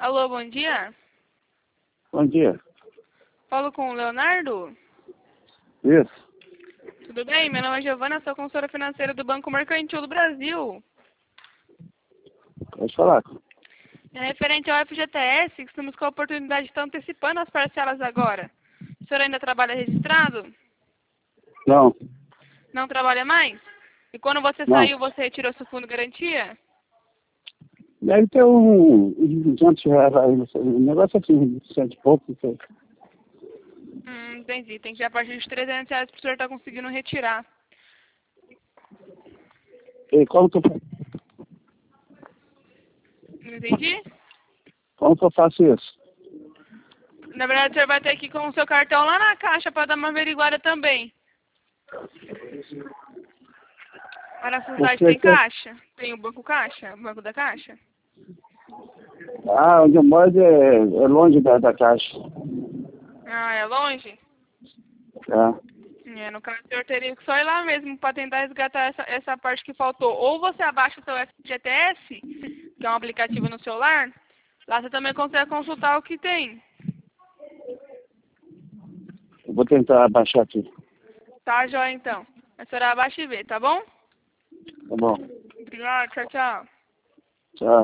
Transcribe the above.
Alô, bom dia. Bom dia. Falo com o Leonardo? Isso. Tudo bem? Meu nome é Giovana, sou consultora financeira do Banco Mercantil do Brasil. Pode falar. É referente ao FGTS, que estamos com a oportunidade de estar antecipando as parcelas agora. O senhor ainda trabalha registrado? Não, Não trabalha mais? E quando você não. saiu, você retirou seu fundo de garantia? Deve ter uns R$200 aí, um negócio assim, 100 e pouco. Não sei. Entendi. Tem que ser a partir de R$300 para o senhor estar conseguindo retirar. E Não entendi? como que eu faço isso? Na verdade, o senhor vai ter que ir com o seu cartão lá na caixa para dar uma averiguada também. Lá na sua cidade tem caixa? Tem o banco caixa? O banco da caixa? Ah, onde eu moro é longe da caixa. Ah, é longe? É. No caso, o senhor teria que só ir lá mesmo para tentar resgatar essa parte que faltou. Ou você abaixa o seu FGTS, que é um aplicativo no celular, lá você também consegue consultar o que tem. Eu vou tentar baixar aqui. Tá, joia, então. A senhora abaixa e vê, tá bom? Tá bom. Obrigada, tchau, tchau. Tchau.